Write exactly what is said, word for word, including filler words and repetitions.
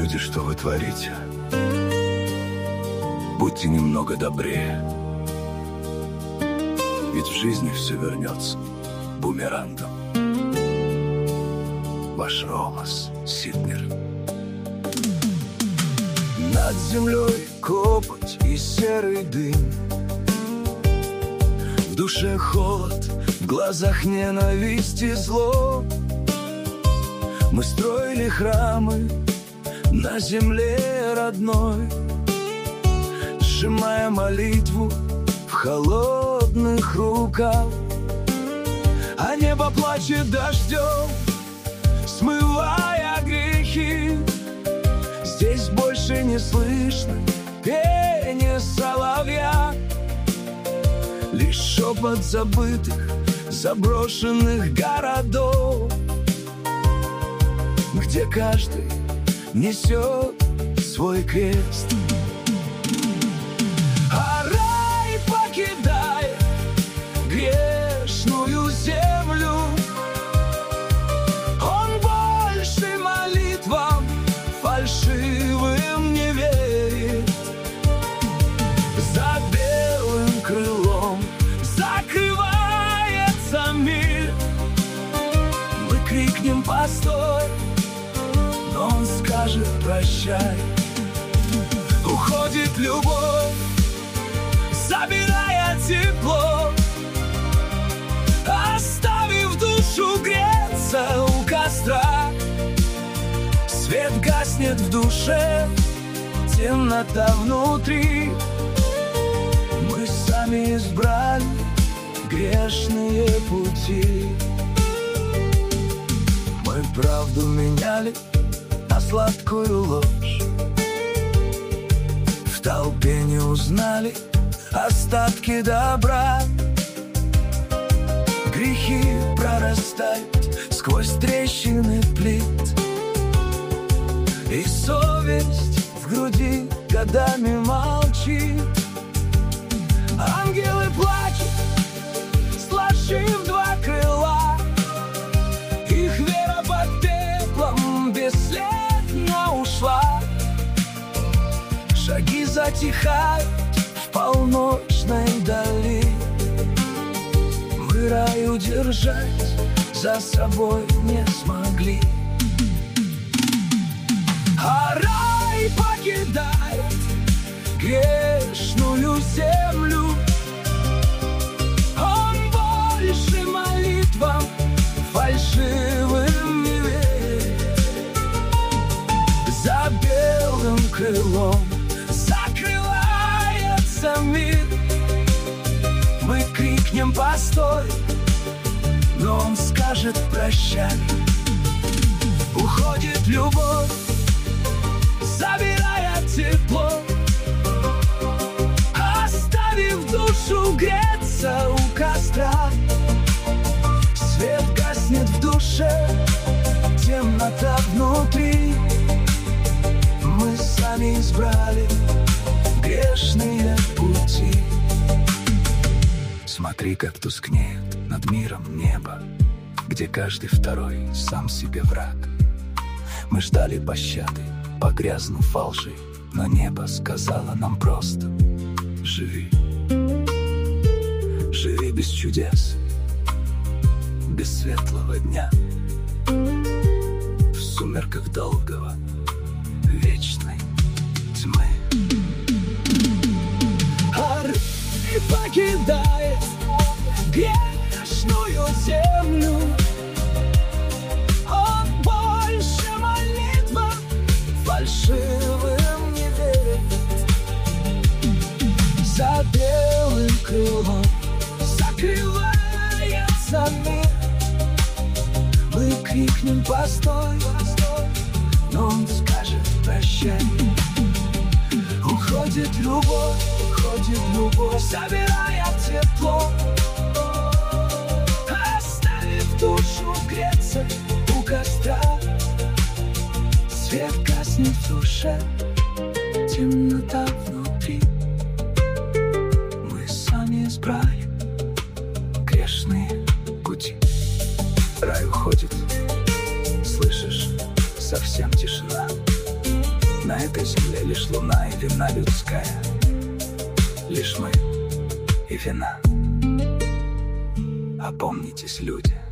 Люди, что вы творите? Будьте немного добрее. Ведь в жизни все вернется бумерангом. Ваш Ромас Сиднер. Над землей копоть и серый дым, в душе холод, в глазах ненависть и зло. Мы строили храмы на земле родной, сжимая молитву в холодных руках. А небо плачет дождем, смывая грехи. Здесь больше не слышно пения соловья, лишь шепот забытых, заброшенных городов, где каждый несет свой крест. А рай покидает грешную землю. Он больше молитвам фальшивым не верит. За белым крылом закрывается мир. Мы крикнем: постой! Но он скажет: прощай. Уходит любовь, забирая тепло, оставив душу греться у костра. Свет гаснет в душе, темнота внутри. Мы сами избрали грешные пути. Мы правду меняли на сладкую ложь, в толпе не узнали остатки добра. Грехи прорастают сквозь трещины плит, и совесть в груди годами молчит. Ангелы плачут, сложив два крыла. Их вера под пеплом бесследно ушла. Шаги затихают в полночной дали. Мы рай удержать за собой не смогли. А рай покидает грешную землю. Он больше молитвам фальшивым не верит. За белым крылом закрывается мир. Мы крикнем: постой! Но он скажет: прощай. Уходит любовь, забирая тепло, оставив душу греться у костра. Свет гаснет в душе, темнота внутри. Мы сами избрали грешные пути. Смотри, как тускнеет над миром небо, где каждый второй сам себе враг. Мы ждали пощады, погрязнув во лжи, но небо сказало нам просто: живи. Живи без чудес, без светлого дня, в сумерках долгого вечной тьмы. А рай покидает грешную землю. Он больше молитвам фальшивым не верит. За белым крылом закрывается мир. Мы крикнем: постой! Но он скажет: прощай. Уходит любовь, уходит любовь, забирая тепло, оставив душу греться у костра. Свет гаснет в душе, темнота внутри. Мы сами избрали грешные пути. Рай уходит, слышишь, совсем тишина. этой земле лишь луна и вина людская. Лишь мы и вина. Опомнитесь, люди.